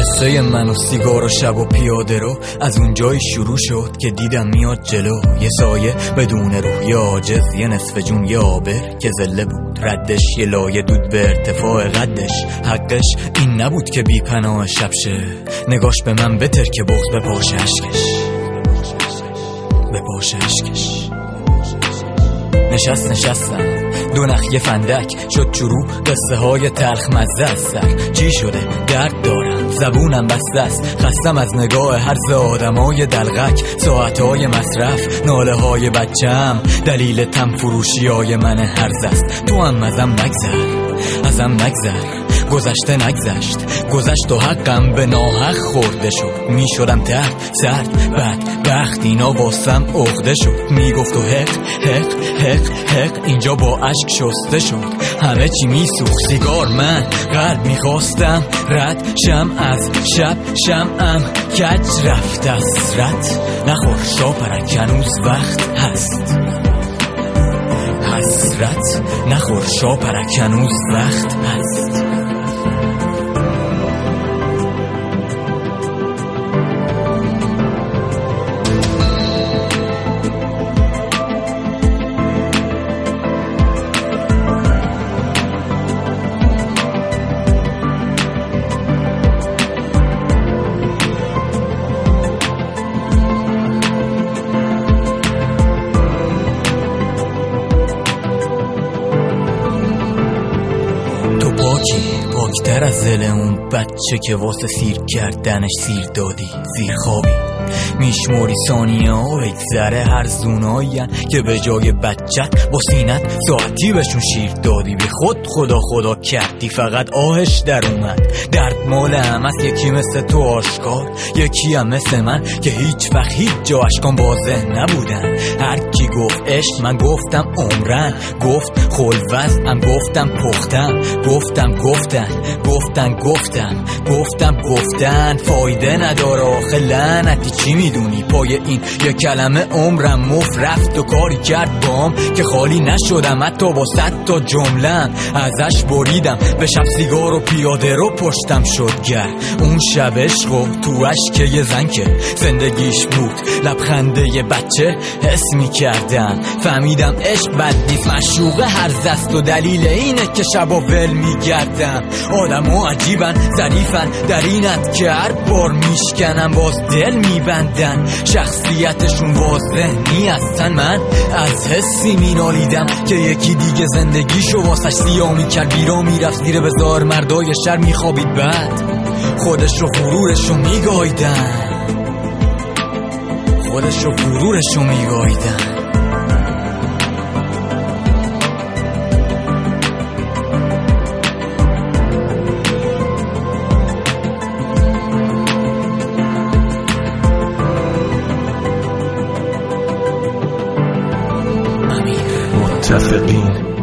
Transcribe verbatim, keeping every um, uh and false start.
قصه من و سیگار و شب و پیاده رو از اونجایی شروع شد که دیدم میاد جلو، یه سایه بدون روح، یه عاجز، یه نصف جون، یه آبر که زله بود ردش، یه لایه دود به ارتفاع قدش. حقش این نبود که بی پناه شب شه، نگاش به من بتر که بغض به پاش اشکش، به پاش اشکش. نشست نشستم دو نخ یه فندک شد شروع قصه های تلخ مزه از سر. چی شده؟ درد دارم، زبونم بسته است، خستم از نگاه هرز آدمای دلغک، ساعتهای مصرف، ناله های بچم، دلیل تم فروشی های من هرز است. تو هم ازم نگذر، ازم نگذر، گذشته نگذشت، گذشت و حقم به ناحق خورده شد. می شدم تحت سرد بد بخت، اینا واسم عقده شد. می گفت و حق حق حق حق، اینجا با عشق شسته شد. همه چی می سوخت، سیگار، من قلب می خواستم رد شم از شب، شمعم کج رفت اسرت. نخور شاپرک هنوز وقت هست، حسرت. نخور شاپرک هنوز وقت هست. پاکتر از دل اون بچه که واسه سیر کردنش سیر دادی زیر خوابی. میشموری ثانیه ها بگذره هر زونایین که به جای بچت با سینت ساعتی بهشون شیر دادی. بی خود خدا خدا کردی فقط آهش در اومد. درد مال هم از یکی مثل تو آشکار، یکی هم مثل من که هیچ وقت هیچ جا اشکان واضح نبودن. هر کی گفت عشق من گفتم عمرن، گفت خلوز هم گفتم پختم، گفتم گفتن گفتن گفتن گفتم گفتن فایده نداره آخه لعنتی. چی میدونی پای این یه کلمه عمرم مفت رفت و کاری کرد بام که خالی نشدم حتی با صد تا جملم ازش بریدم. به شب سیگار و پیاده رو پشتم شد گر اون شب عشق و تو عشق یه زن که زندگیش بود لبخنده یه بچه حس میکردم. فهمیدم عشق بد نیست، مشوقه هر زست و دلیل اینه که شبا ول میگردم. آدم ها عجیبن ظریفن در اینت که هر بار میشکنم باز دل میبندن. شخصیتشون واضح نی هستن. من از حسی مینالیدم که یکی دیگه زندگیشو واسش سیاه میکرد، بیرا میرفت زیر بزار مردای شهر میخوابید، بعد خودش رو غرورشو میگایدن، خودش رو غرورشو میگایدن. متفقین